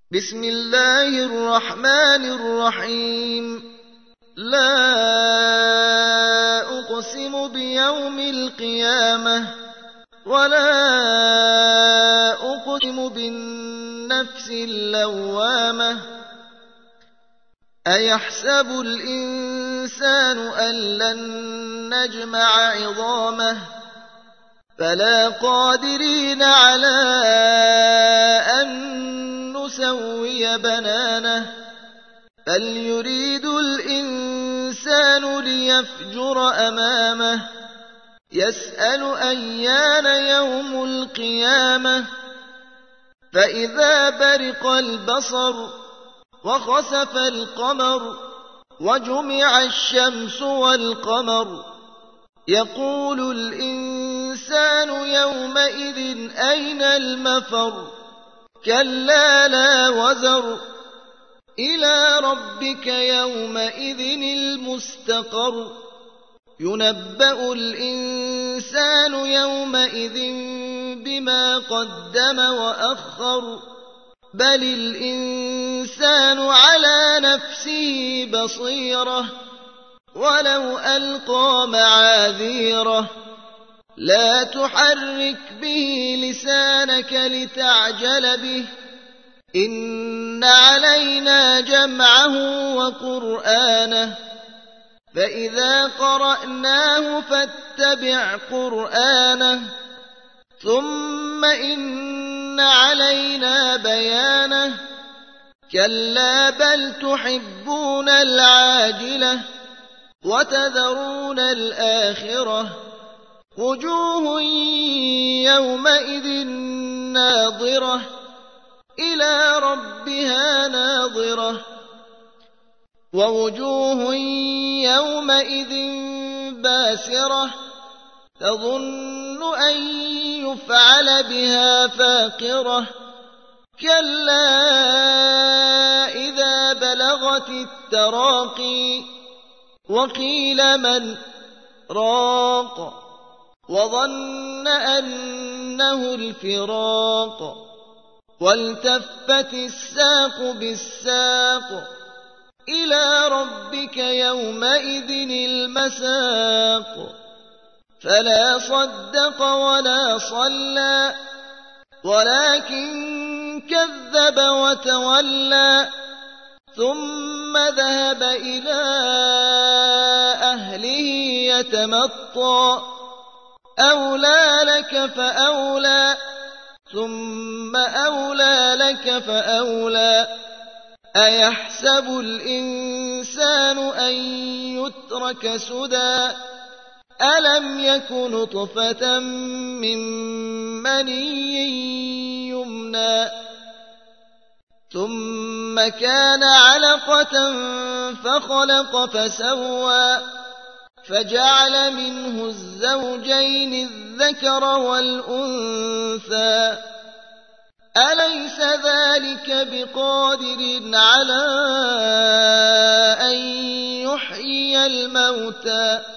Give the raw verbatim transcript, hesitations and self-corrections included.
بسم الله الرحمن الرحيم لا أقسم بيوم القيامة ولا أقسم بالنفس اللوامة أيحسب الإنسان أن لن نجمع عظامه فلا قادرين على أن نسوي بنانه بل يريد الإنسان ليفجر أمامه يسأل أيان يوم القيامة فإذا برق البصر وخسف القمر وجمع الشمس والقمر يقول الإنسان يومئذ أين المفر كلا لا وزر إلى ربك يومئذ المستقر ينبأ الإنسان يومئذ بما قدم وأخر بل الإنسان على نفسه بصيرة ولو ألقى معاذيره لا تحرك به لسانك لتعجل به إن علينا جمعه وقرآنه فإذا قرأناه فاتبع قرآنه ثم إن علينا بيانه كلا بل تحبون العاجلة وتذرون الآخرة وجوه يومئذ ناظرة إلى ربها ناظرة ووجوه يومئذ باسرة تظن أن يفعل بها فاقرة كلا إذا بلغت التراقي وقيل من راق وظن أنه الفراق والتفت الساق بالساق إلى ربك يومئذ المساق فلا صدق ولا صلى ولكن كذب وتولى ثم ذهب إلى أهله يتمطى أولى لك فأولى ثم أولى لك فأولى أيحسب الإنسان أن يترك سدى ألم يك نطفة من مني يمنى ثم كان علقة فخلق فسوى فجعل منه الزوجين الذكر والأنثى أليس ذلك بقادر على أن يحيي الموتى